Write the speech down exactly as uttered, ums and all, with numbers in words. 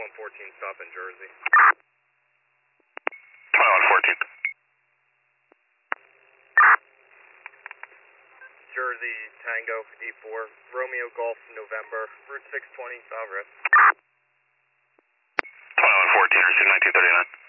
twenty-one fourteen, stop in Jersey. twenty-one fourteen. Jersey, Tango, eight four, Romeo Golf, November, Route six twenty, Savres. twenty-one fourteen, receive nineteen thirty-nine.